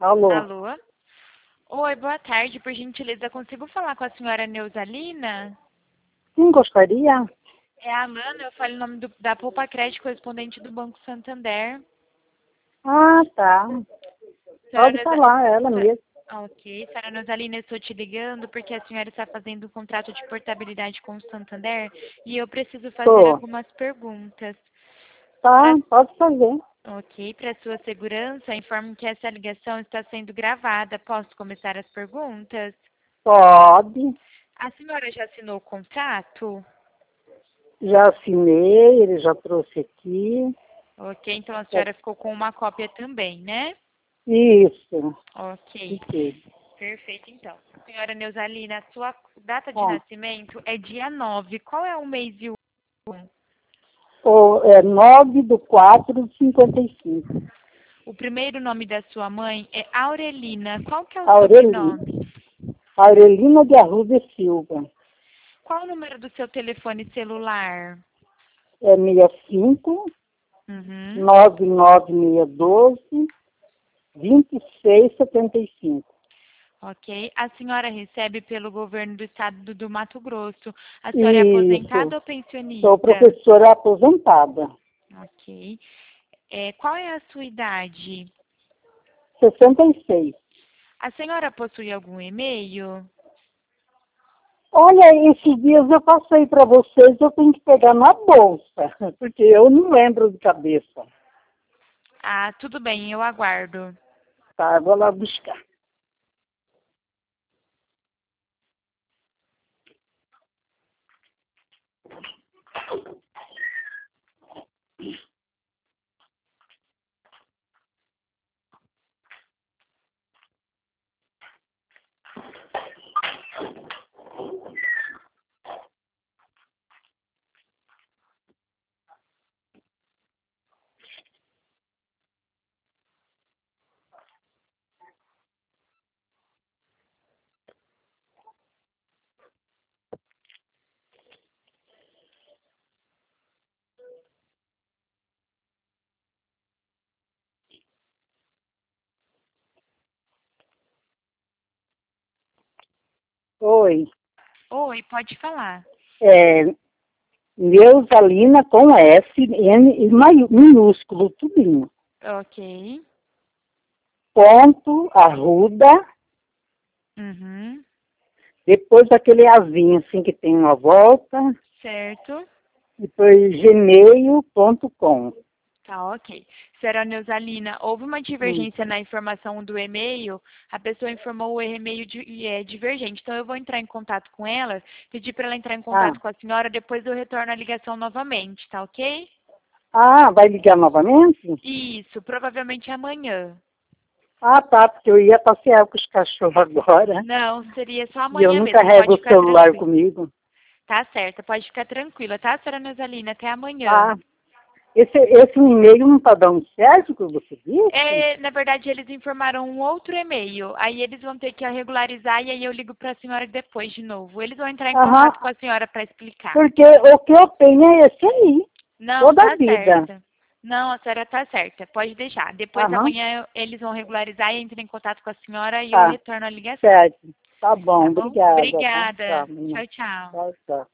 Alô? Alô? Oi, boa tarde. Por gentileza, consigo falar com a senhora Neusalina? Sim, gostaria? É a Amanda, eu falo em nome da Poupa Crédito, correspondente do Banco Santander. Ah, tá. Senhora Pode Neuza... falar, ela mesmo. Ok, senhora Neusalina, eu estou te ligando porque a senhora está fazendo um contrato de portabilidade com o Santander e eu preciso fazer Tô. algumas perguntas. Tá, Pra... pode fazer. Ok, para sua segurança, informo que essa ligação está sendo gravada. Posso começar as perguntas? Pode. A senhora já assinou o contrato? Já assinei, ele já trouxe aqui. Ok, então a É, senhora ficou com uma cópia também, né? isso. Ok, Fiquei. perfeito então. Senhora Neusalina, a sua data de Ó, nascimento é dia 9. Qual é o mês e o ano? é 9/4/55. O primeiro nome da sua mãe é Aurelina. Qual que é o Aureli, sobrenome? Aurelina de Arruda Silva. Qual o número do seu telefone celular? É 65 Uhum. 99612 2675. Ok. A senhora recebe pelo governo do estado do Mato Grosso. A senhora é Isso. aposentada ou Sou pensionista? professora aposentada. Ok. Qual é a sua idade? 66. A senhora possui algum e-mail? Olha, esses dias eu passei para vocês, eu tenho que pegar na bolsa, porque eu não lembro de cabeça. Ah, tudo bem, eu aguardo. Tá, eu vou lá buscar. Oi, Oi, pode falar. é Neusalina com S, N e minúsculo, tudinho. Ok. Ponto, Arruda, Uhum. depois aquele azinho assim que tem uma volta, Certo. depois gmail.com. Tá, ok. Senhora Neusalina, houve uma divergência na informação do e-mail, a pessoa informou o e-mail divergente. Então, eu vou entrar em contato com ela, pedir para ela entrar em Ah, contato com a senhora, depois eu retorno a ligação novamente, tá ok? vai ligar novamente? Isso, provavelmente amanhã. Ah, tá, porque eu ia passear com os cachorros agora Não, seria só e eu amanhã não mesmo, carrego pode o ficar celular tranquila. comigo. Tá certo, pode ficar tranquila, tá, senhora Neusalina? Até amanhã. Tá. Esse e-mail não está dando certo que você disse? Na verdade, eles informaram um outro e-mail. Aí eles vão ter que regularizar e aí eu ligo para a senhora depois de novo. Eles vão entrar em Aham, contato com a senhora para explicar. porque o que eu tenho é esse aí, Não, toda a tá vida. certa. Não, a senhora tá certa. Pode deixar. Depois Aham, amanhã eles vão regularizar e entram em contato com a senhora e eu tá, retorno a ligação. certo. Tá bom, Tá bom? obrigada, tá? Obrigada. Tchau, menina. Tchau, tchau. Tchau, tchau.